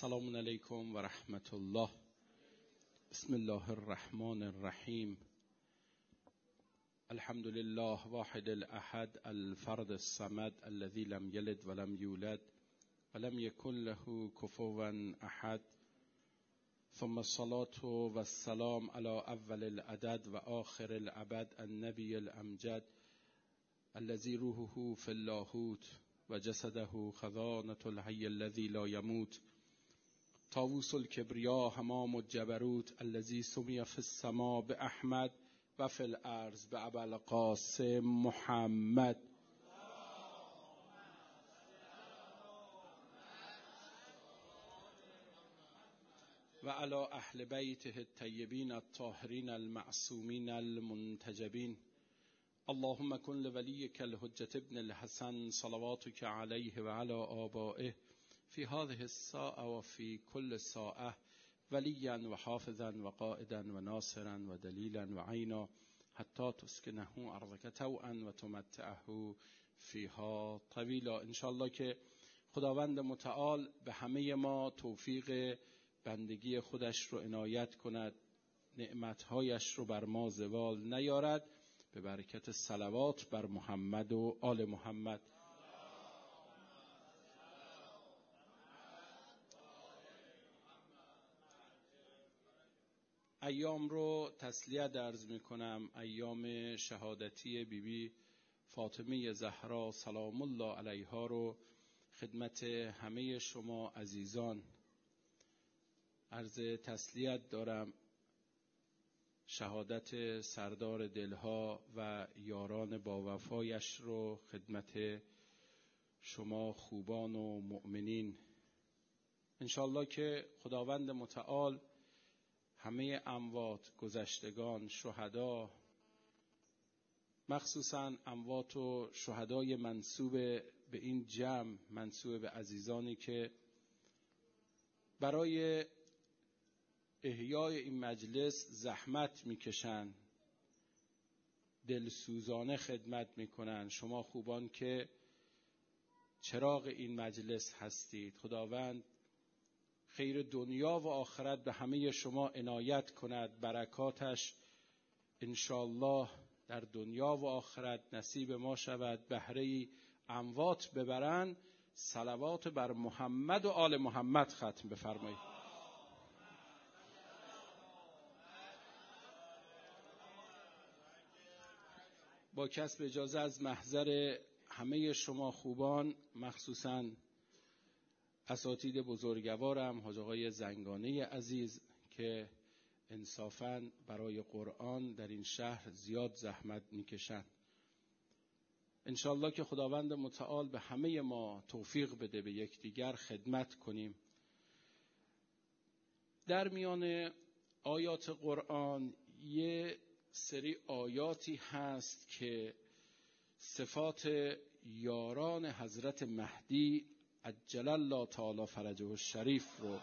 السلام علیکم و رحمت الله. بسم الله الرحمن الرحیم. الحمد لله واحد الاحد الفرد الصمد الذي لم یلد ولم یولد ولم یکن له کفوا احد. ثم الصلاة والسلام على اول العدد و آخر الابد النبی الامجد الذي روحه في اللاهوت و جسده خزانة الحي الذي لا يموت. طاووس الكبرياء حمام الجبروت الذي سمي في السماء بأحمد و في الارض بأبا القاسم محمد. و على اهل بیته الطیبین الطاهرین المعصومین المنتجبین. اللهم كن لوليك الحجة ابن الحسن صلواتك عليه وعلى آبائه في هذه الساعة وفي كل ساعة وليا وحافظا وقائدا وناصرا ودليلا وعينا حتى تسكنه أرضك طوعا وتمتعه فيها طويلا. انشاءالله که خداوند متعال به همه ما توفیق بندگی خودش رو عنایت کند، نعمتهایش رو بر ما زوال نیارد، به برکت صلوات بر محمد و آل محمد. ایام رو تسلیت عرض می کنم، ایام شهادتی بیبی فاطمه زهرا سلام الله علیها رو خدمت همه شما عزیزان عرض تسلیت دارم. شهادت سردار دلها و یاران با وفایش رو خدمت شما خوبان و مؤمنین. انشالله که خداوند متعال همه اموات، گذشتگان، شهدا، مخصوصا اموات و شهدای منسوب به این جمع، منسوب به عزیزانی که برای احیای این مجلس زحمت میکشن، دلسوزانه خدمت میکنن، شما خوبان که چراغ این مجلس هستید، خداوند خیر دنیا و آخرت به همه شما عنایت کند، برکاتش انشاءالله در دنیا و آخرت نصیب ما شود، بهره اموات ببرن. صلوات بر محمد و آل محمد ختم بفرمایید. با کسب اجازه از محضر همه شما خوبان، مخصوصاً اساتید بزرگوارم، حاج آقای زنگانه عزیز که انصافاً برای قرآن در این شهر زیاد زحمت میکشن، انشالله که خداوند متعال به همه ما توفیق بده به یکدیگر خدمت کنیم. در میان آیات قرآن یه سری آیاتی هست که صفات یاران حضرت مهدی عجل الله تعالی فرجه الشریف رو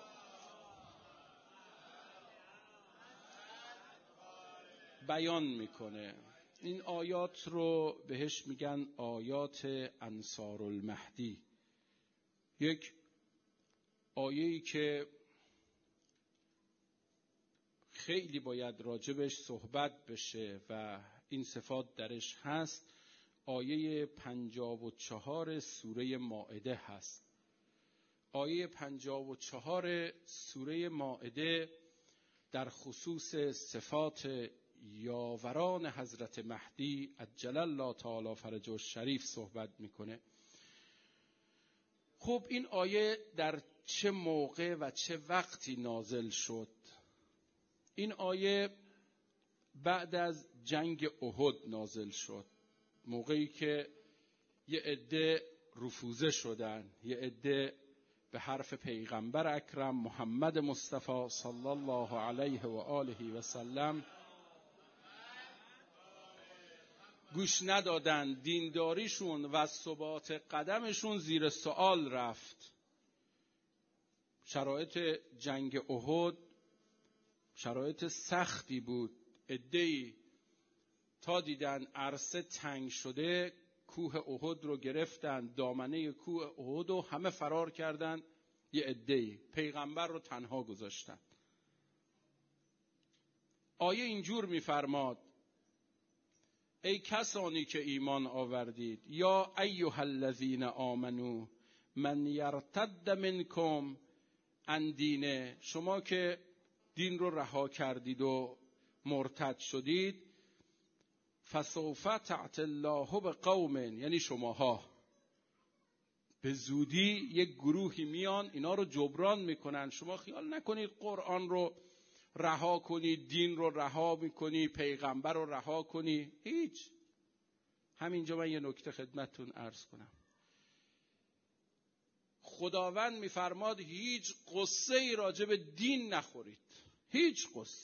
بیان میکنه. این آیات رو بهش میگن آیات انصار المهدی. یک آیه‌ای که خیلی باید راجبش صحبت بشه و این صفات درش هست. آیه 54 سوره مائده هست. آیه 54 سوره مائده در خصوص صفات یاوران حضرت مهدی عجل الله تعالی فرجه الشریف صحبت میکنه. خب این آیه در چه موقع و چه وقتی نازل شد؟ این آیه بعد از جنگ احد نازل شد، موقعی که یه عده رفوزه شدن، یه عده به حرف پیغمبر اکرم محمد مصطفی صلی الله علیه و آله و سلم گوش ندادن، دینداریشون و ثبات قدمشون زیر سوال رفت. شرایط جنگ احد شرایط سختی بود. عده‌ای تا دیدن عرصه تنگ شده کوه احد رو گرفتن، دامنه کوه احد رو همه فرار کردن یه عده‌ای پیغمبر رو تنها گذاشتن. آیه اینجور میفرماد ای کسانی که ایمان آوردید، یا ایها الذین آمنو من یرتد منکم عن دینه، شما که دین رو رها کردید و مرتد شدید، فسوف تعتی الله بقوم، یعنی شماها به زودی یک گروهی میان اینا رو جبران میکنن. شما خیال نکنید قرآن رو رها کنی، دین رو رها میکنی، پیغمبر رو رها کنی، هیچ. همینجا من یه نکته خدمتتون عرض کنم. خداوند میفرماد هیچ قصه ای راجع به دین نخورید، هیچ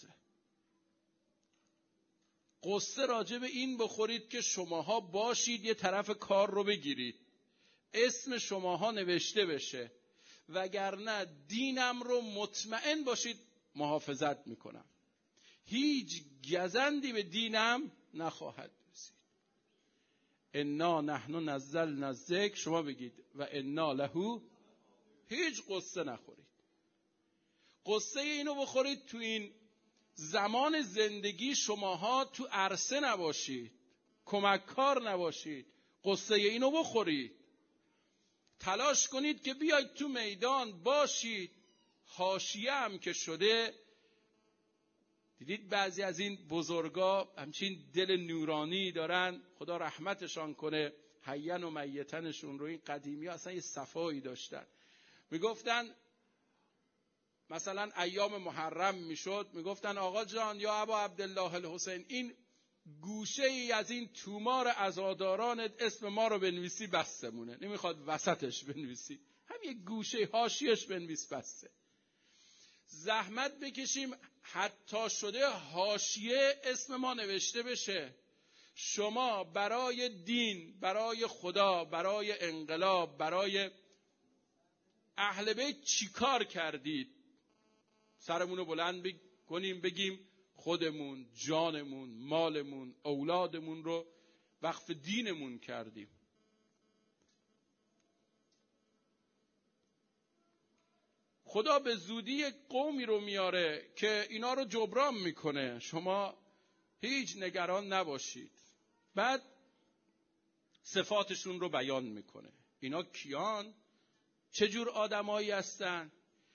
قصه راجع به این بخورید که شماها باشید یه طرف کار رو بگیرید، اسم شماها نوشته بشه، وگرنه دینم رو مطمئن باشید محافظت میکنم، هیچ گزندی به دینم نخواهد رسید. انا نحن نزلنا الذکر، شما بگید و انا له، هیچ قصه نخورید. قصه اینو بخورید تو این زمان زندگی شماها تو عرصه نباشید، کمک کار نباشید، قصه اینو بخورید. تلاش کنید که بیاید تو میدان باشید. حاشیه هم که شده، دیدید بعضی از این بزرگا همچین دل نورانی دارن، خدا رحمتشان کنه، حیّن و میتنشون رو. این قدیمی ها اصلا یه صفایی داشتن. میگفتن مثلا ایام محرم میشد، میگفتن آقا جان یا ابا عبدالله الحسین، این گوشه ای از این تومار عزادارانت اسم ما رو بنویسی بستمونه، نمیخواد وسطش بنویسی، هم یک گوشه حاشیه‌اش بنویس بسته. زحمت بکشیم حتی شده حاشیه اسم ما نوشته بشه. شما برای دین، برای خدا، برای انقلاب، برای اهل بیت چی کار کردید؟ سرمون رو بلند کنیم بگیم خودمون، جانمون، مالمون، اولادمون رو وقف دینمون کردیم. خدا به زودی یک قومی رو میاره که اینا رو جبران میکنه، شما هیچ نگران نباشید. بعد صفاتشون رو بیان میکنه. اینا کیان؟ چجور آدمایی هستن؟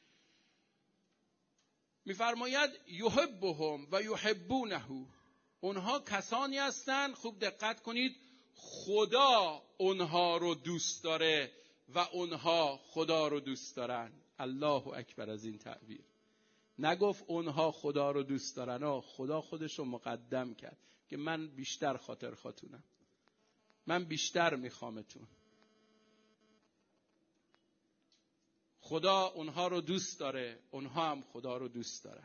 میفرماید یحبهم و یحبونه، اونها کسانی هستن، خوب دقت کنید، خدا اونها رو دوست داره و اونها خدا رو دوست دارن. الله اکبر از این تعبیر. نگفت اونها خدا رو دوست دارن، خدا خودش رو مقدم کرد که من بیشتر خاطر خاطونم، من بیشتر میخوامتون. خدا اونها رو دوست داره، اونها هم خدا رو دوست دارن.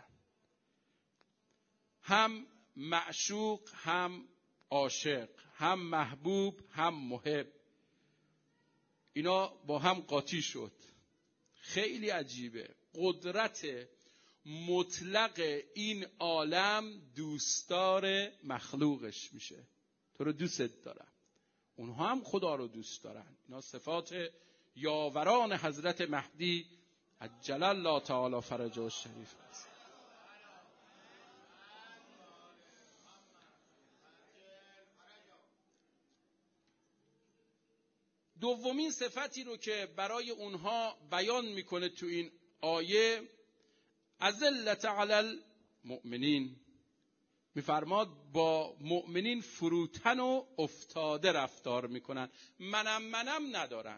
هم معشوق هم عاشق، هم محبوب هم محب، اینا با هم قاطی شد. خیلی عجیبه، قدرت مطلق این عالم دوستدار مخلوقش میشه. تو رو دوست دارم، اونها هم خدا رو دوست دارن. اینا صفات یاوران حضرت مهدی عجل الله تعالی فرجه الشریف است. دومین صفتی رو که برای اونها بیان میکنه تو این آیه، اذلت علی المؤمنین، میفرماد با مؤمنین فروتن و افتاده رفتار میکنن، منم ندارن.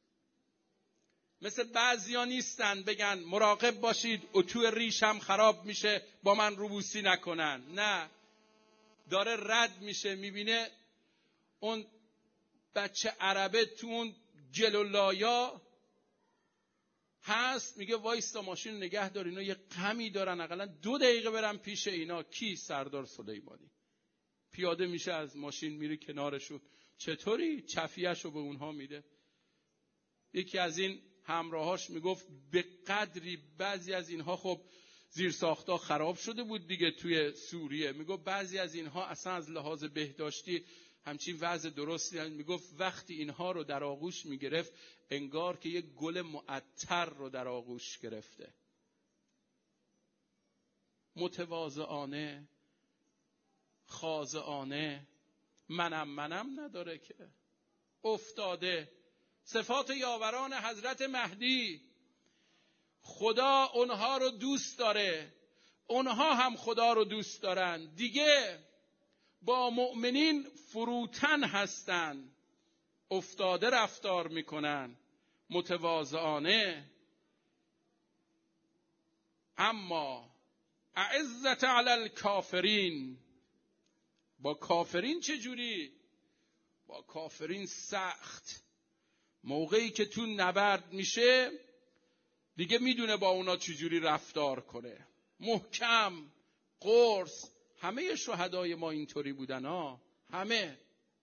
مثل بعضیا نیستن بگن مراقب باشید اتو ریشم خراب میشه با من روبوسی نکنن. نه، داره رد میشه، میبینه اون بچه عربه تو اون جلولایا هست، میگه وایستا ماشین نگه دار، اینا یه غمی دارن، حداقل 2 دقیقه برم پیش اینا. کی؟ سردار سلیمانی. پیاده میشه از ماشین میره کنارشون، چطوری؟ چفیهشو به اونها میده. یکی از این همراهاش میگفت به قدری بعضی از اینها، خب زیر ساختا خراب شده بود دیگه توی سوریه، میگفت بعضی از اینها اصلا از لحاظ بهداشتی همچین وضع درستی میگفت وقتی اینها رو در آغوش میگرفت انگار که یک گل معطر رو در آغوش گرفته. متواضعانه، خاضعانه، منم نداره که، افتاده. صفات یاوران حضرت مهدی، خدا اونها رو دوست داره، اونها هم خدا رو دوست دارن، دیگه با مؤمنین فروتن هستن، افتاده رفتار میکنن، متواضعانه. اما اعزت علی الکافرین، با کافرین چجوری؟ با کافرین سخت. موقعی که تو نبرد میشه دیگه میدونه با اونا چجوری رفتار کنه، محکم، قرص. همه شهدای ما اینطوری بودن ها، همه.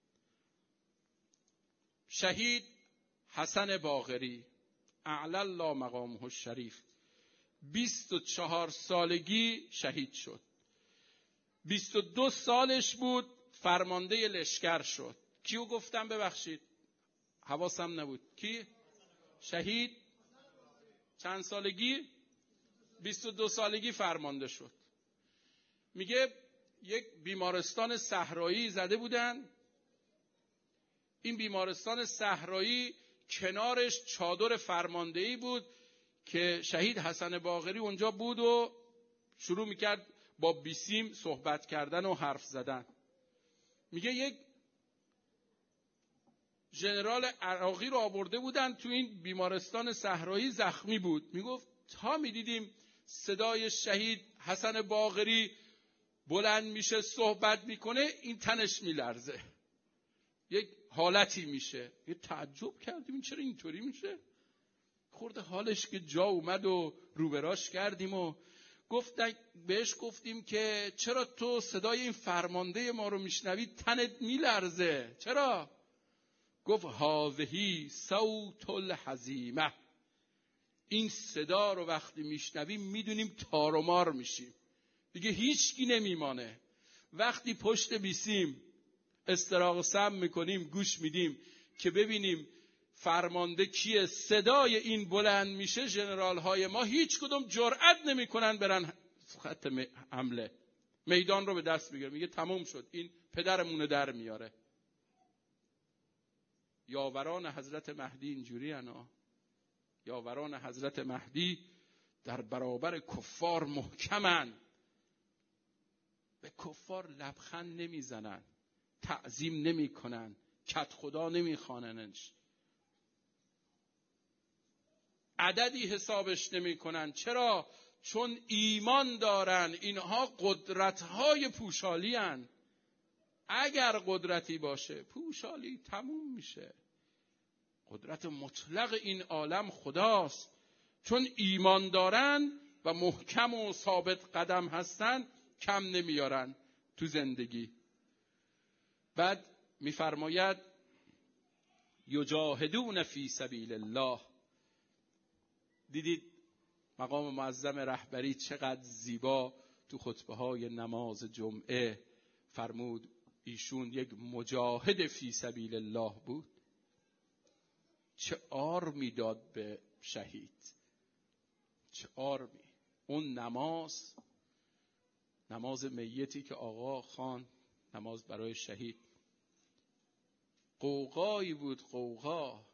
شهید حسن باقری اعلی الله مقامه الشریف 24 سالگی شهید شد. 22 سالش بود فرمانده لشکر شد. کیو گفتم ببخشید؟ حواسم نبود. کی؟ شهید چند سالگی؟ 22 سالگی فرمانده شد. میگه یک بیمارستان صحرایی زده بودن. این بیمارستان صحرایی کنارش چادر فرماندهی بود که شهید حسن باقری اونجا بود و شروع میکرد با بیسیم صحبت کردن و حرف زدن. میگه یک ژنرال عراقی رو آورده بودن تو این بیمارستان صحرایی، زخمی بود. میگفت تا میدیدیم صدای شهید حسن باقری بلند میشه صحبت میکنه این تنش میلرزه، یک حالتی میشه. یه تعجب کردیم این چرا اینطوری میشه. خورده حالش که جا اومد و روبراش کردیم و بهش گفتیم که چرا تو صدای این فرمانده ما رو میشنوی تنت میلرزه، چرا؟ گفت هاذهی صوت الهزیمه، این صدا رو وقتی میشنویم میدونیم تار و مار میشیم، دیگه هیچکی نمیمانه. وقتی پشت بیسیم استراق سم میکنیم گوش میدیم که ببینیم فرمانده کیه، صدای این بلند میشه، ژنرال های ما هیچ کدوم جرأت نمیکنن برن خط حمله، میدان رو به دست بگیرن. میگه تموم شد، این پدرمونه در میاره. یاوران حضرت مهدی اینجوری انا. یاوران حضرت مهدی در برابر کفار محکمن، به کفار لبخند نمیزنن، تعظیم نمیکنن، کت خدا نمیخواننش، عددی حسابش نمیکنن. چرا؟ چون ایمان دارن. اینها قدرت‌های پوشالی هن. اگر قدرتی باشه پوشالی تموم میشه. قدرت مطلق این عالم خداست. چون ایمان دارن و محکم و ثابت قدم هستن کم نمیارن تو زندگی. بعد میفرماید یجاهدون فی سبیل الله. دیدید مقام معظم رهبری چقدر زیبا تو خطبه های نماز جمعه فرمود ایشون یک مجاهد فی سبیل الله بود. چه آرمی داد به شهید، چه آرمی. اون نماز میتی که آقا خواند، نماز برای شهید، قوقایی بود، قوقا.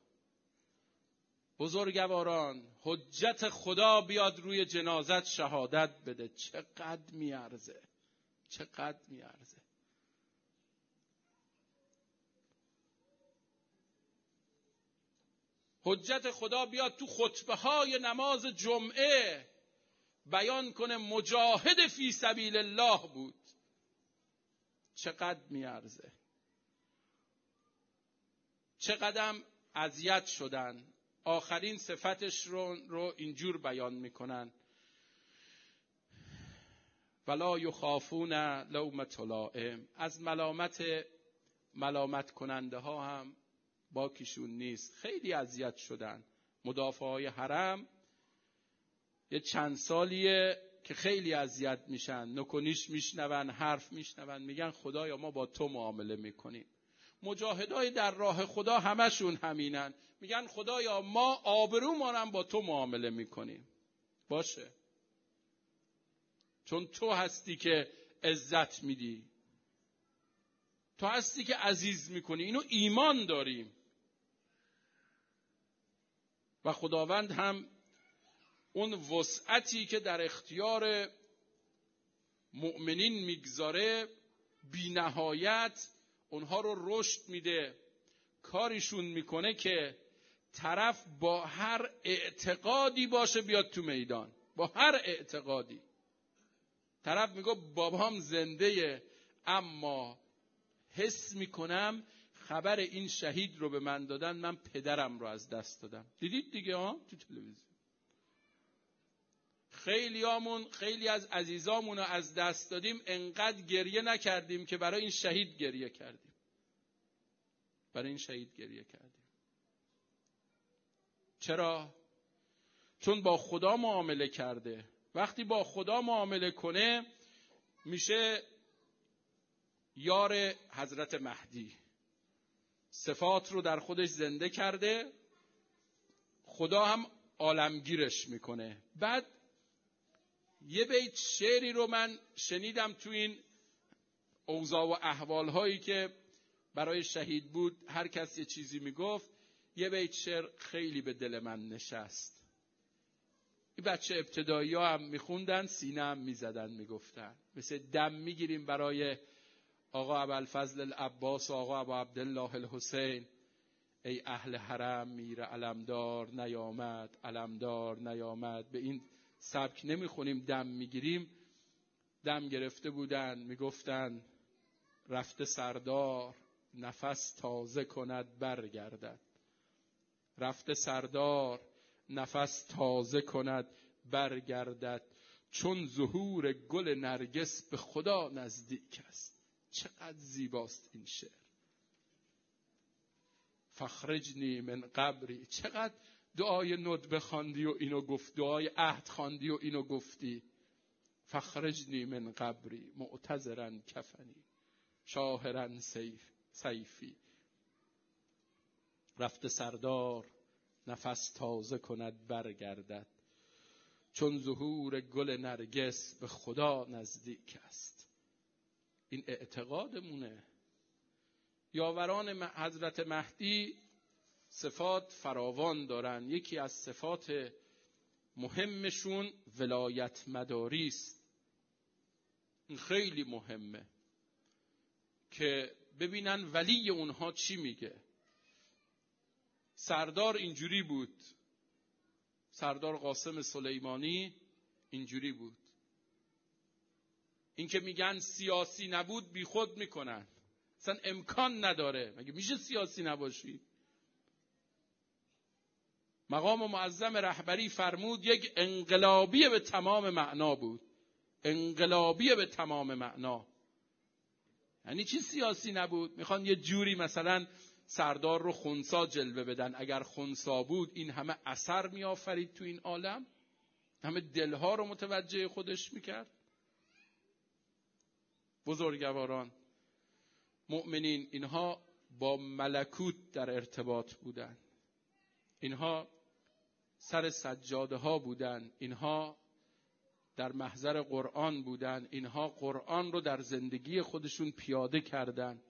بزرگواران حجت خدا بیاد روی جنازت شهادت بده، چقدر میارزه، چقدر میارزه. حجت خدا بیاد تو خطبه های نماز جمعه بیان کنه مجاهد فی سبیل الله بود، چقدر میارزه. چقدر اذیت شدن. آخرین صفتش رو اینجور بیان میکنن ولا یخافون لومة لائم. از ملامت کننده ها هم باکیشون نیست. خیلی اذیت شدن. مدافع های حرم یه چند سالیه که خیلی اذیت میشن، نکنیش میشنون، حرف میشنون، میگن خدایا ما با تو معامله میکنیم. مجاهدای در راه خدا همشون همینن، میگن خدایا ما آبرومونم با تو معامله میکنیم. باشه، چون تو هستی که عزت میدی، تو هستی که عزیز میکنی، اینو ایمان داریم. و خداوند هم اون وسعتی که در اختیار مؤمنین میگذاره بی نهایت اونها رو رشد میده، کاریشون میکنه که طرف با هر اعتقادی باشه بیاد تو میدان. با هر اعتقادی طرف میگه بابام زنده، اما حس میکنم خبر این شهید رو به من دادن، من پدرم رو از دست دادم. دیدید دیگه تو تلویزیون خیلی از عزیزامون رو از دست دادیم، انقدر گریه نکردیم که برای این شهید گریه کردیم. برای این شهید گریه کردیم. چرا؟ چون با خدا معامله کرده. وقتی با خدا معامله کنه میشه یار حضرت مهدی. صفات رو در خودش زنده کرده، خدا هم عالمگیرش میکنه. بعد یه بیت شعری رو من شنیدم تو این اوضاع و احوالهایی که برای شهید بود، هر کس یه چیزی میگفت. یه بیت شعر خیلی به دل من نشست. این بچه ابتدایی ها هم میخوندن، سینه هم میزدن، میگفتن مثل دم میگیریم برای آقا ابوالفضل العباس و آقا ابو عبدالله الحسین. ای اهل حرم میر علمدار نیامد، علمدار نیامد. به این سبک نمیخونیم دم میگیریم. دم گرفته بودن، میگفتن رفته سردار نفس تازه کند برگردد. رفته سردار نفس تازه کند برگردد. چون ظهور گل نرگس به خدا نزدیک است. چقدر زیباست این شعر. فخرجنی من قبری. چقدر دعای ندبه خواندی و اینو گفت، دعای عهد خواندی و اینو گفتی. فخرجنی من قبری معتذرا کفنی شاهرا سیفی. رفته سردار نفس تازه کند برگردد. چون ظهور گل نرگس به خدا نزدیک است. این اعتقادمونه. یاوران حضرت مهدی صفات فراوان دارن. یکی از صفات مهمشون ولایت مداری است. این خیلی مهمه که ببینن ولی اونها چی میگه. سردار اینجوری بود، سردار قاسم سلیمانی اینجوری بود. این که میگن سیاسی نبود بی خود میکنن، اصلا امکان نداره. مگه میشه سیاسی نباشی؟ مقام معظم رهبری فرمود یک انقلابی به تمام معنا بود. انقلابی به تمام معنا. یعنی چی سیاسی نبود؟ میخوان یه جوری مثلا سردار رو خنثی جلوه بدن. اگر خنثی بود این همه اثر میآفرید تو این عالم، همه دلها رو متوجه خودش میکرد. بزرگواران مؤمنین اینها با ملکوت در ارتباط بودن. اینها سر سجاده ها بودن. اینها در محضر قرآن بودن. اینها قرآن رو در زندگی خودشون پیاده کردن.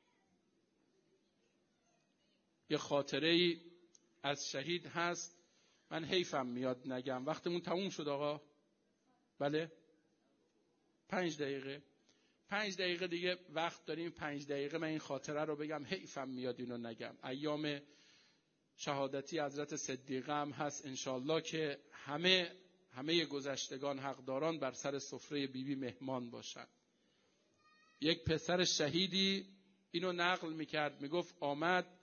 یه خاطره از شهید هست، من حیفم میاد نگم. وقتمون تموم شد آقا؟ بله 5 دقیقه دیگه وقت داریم. 5 دقیقه من این خاطره رو بگم، حیفم میاد اینو نگم. ایام شهادتی حضرت صدیقه هم هست انشالله که همه گذشتگان حقداران بر سر سفره بیبی مهمان باشن. یک پسر شهیدی اینو نقل میکرد، میگفت آمد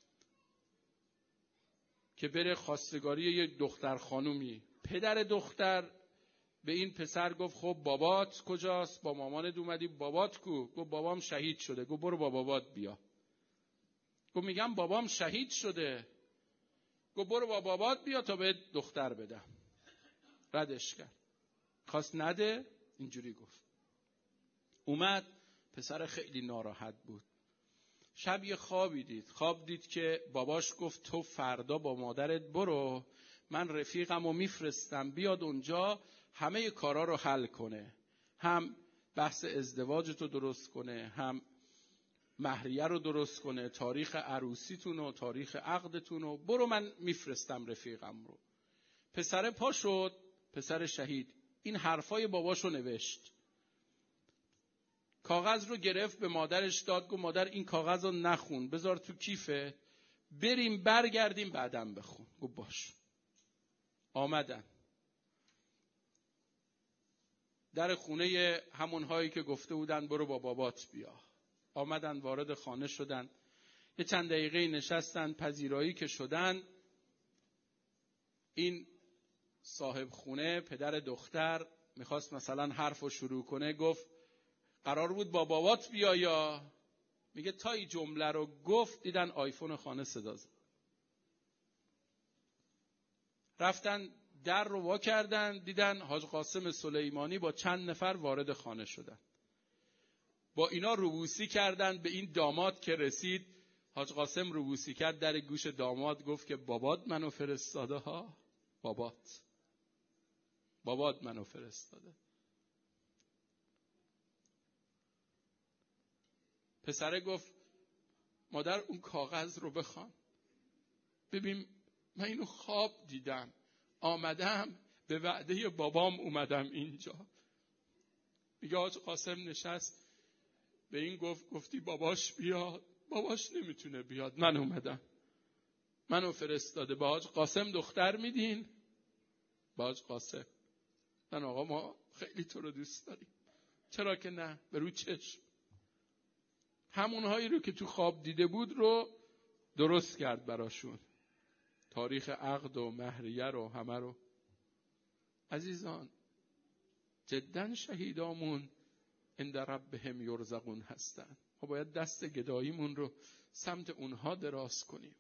که بره خواستگاری یک دختر خانومی. پدر دختر به این پسر گفت خب بابات کجاست؟ با مامانت اومدی، بابات کو؟ گفت بابام شهید شده. گفت برو با بابات بیا. گفت میگم بابام شهید شده. گفت برو با بابات بیا تا بهت دختر بدم. ردش کرد، خواست نده. اینجوری گفت. اومد، پسر خیلی ناراحت بود. شب یه خوابی دید. خواب دید که باباش گفت تو فردا با مادرت برو، من رفیقمو میفرستم بیاد اونجا همه کارا رو حل کنه، هم بحث ازدواجتو درست کنه، هم مهریه رو درست کنه، تاریخ عروسیتون و تاریخ عقدتون رو. برو من میفرستم رفیقم رو. پسر پا شد، پسر شهید، این حرفای باباشو نوشت، کاغذ رو گرفت به مادرش داد، گفت مادر این کاغذ رو نخون، بذار تو کیفه، بریم برگردیم بعدم بخون. گفت باش. آمدن در خونه همونهایی که گفته بودن برو با بابات بیا. آمدن وارد خانه شدن، یه چند دقیقه نشستن، پذیرایی که شدن، این صاحب خونه پدر دختر میخواست مثلا حرف رو شروع کنه، گفت قرار بود با بابات بیا یا؟ میگه تا این جمله رو گفت دیدن آیفون خانه صدا زد. رفتن در رو وا کردن، دیدن حاج قاسم سلیمانی با چند نفر وارد خانه شدن. با اینا روبوسی کردن به این داماد که رسید. حاج قاسم روبوسی کرد در گوش داماد، گفت که بابات منو فرستاده ها، بابات منو فرستاده. پسره گفت مادر اون کاغذ رو بخوان، ببین من اینو خواب دیدم، آمدم به وعده بابام اومدم اینجا. میگه حاج قاسم نشست به این گفتی باباش بیاد، باباش نمیتونه بیاد، من اومدم، منو فرستاده. به حاج قاسم دختر میدین؟ به حاج قاسم من آقا ما خیلی تو رو دوست داریم. چرا که نه، به رو چشم. همونهایی رو که تو خواب دیده بود رو درست کرد براشون، تاریخ عقد و مهریه رو همه رو. عزیزان جدا شهیدامون عند ربهم یرزقون هستن. ما باید دست گداییمون رو سمت اونها دراز کنیم.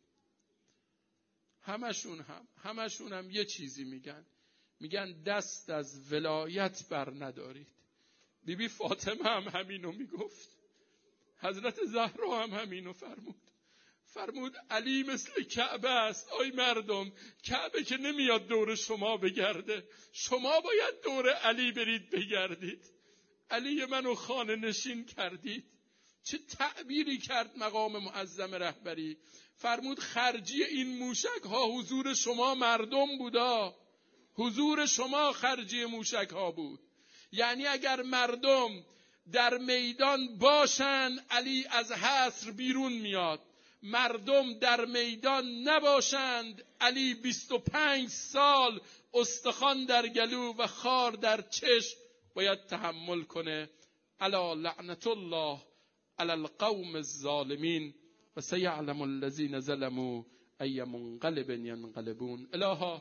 همشون هم یه چیزی میگن دست از ولایت بر ندارید. بیبی فاطمه هم همینو میگفت، حضرت زهرا هم همینو فرمود علی مثل کعبه است. آی مردم، کعبه که نمیاد دور شما بگرده، شما باید دور علی برید بگردید. علی منو خانه نشین کردید. چه تعبیری کرد مقام معظم رهبری. فرمود خرجی این موشک ها حضور شما مردم بودا، حضور شما خرجی موشک ها بود. یعنی اگر مردم در میدان باشن علی از حصر بیرون میاد، مردم در میدان نباشند علی 25 سال استخوان در گلو و خار در چشم باید تحمل کنه. الا لعنت الله علی القوم الظالمین و سیعلم الذین ظلموا ای منقلب ینقلبون. الها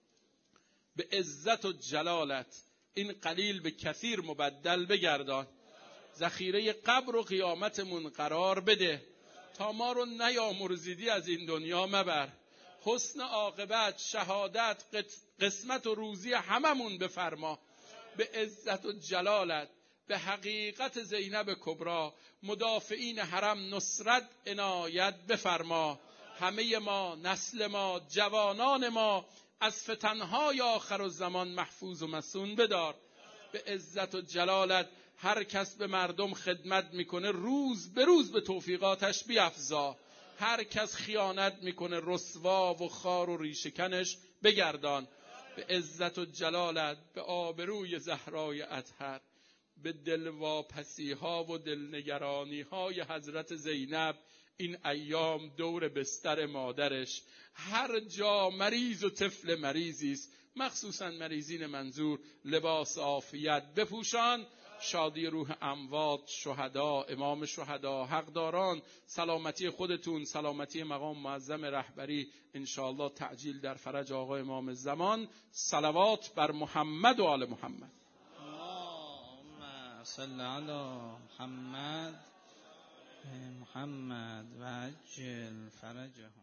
به عزت و جلالت این قلیل به کثیر مبدل بگردان، ذخیره قبر و قیامتمون قرار بده، تا ما رو نیامرزیدی از این دنیا مبر. حسن عاقبت، شهادت، قسمت و روزی هممون بفرما. به عزت و جلالت به حقیقت زینب کبری مدافعین حرم نصرت عنایت بفرما. همه ما، نسل ما، جوانان ما از فتنهای آخر الزمان محفوظ و مصون بدار. به عزت و جلالت هر کس به مردم خدمت میکنه روز به روز به توفیقاتش بیفزا. هر کس خیانت میکنه رسوا و خار و ریشکنش بگردان. به عزت و جلالت به آبروی زهرای اطهر، به دلواپسی ها و دلنگرانی های حضرت زینب این ایام دور بستر مادرش، هر جا مریض و طفل مریضی است، مخصوصا مریضین منظور، لباس عافیت بپوشان. شادی روح اموات، شهدا، امام شهدا، حقداران، سلامتی خودتون، سلامتی مقام معظم رهبری، انشاءالله تعجیل در فرج آقا امام زمان. صلوات بر محمد و آل محمد. اللهم صل علی محمد و عجل فرجهم.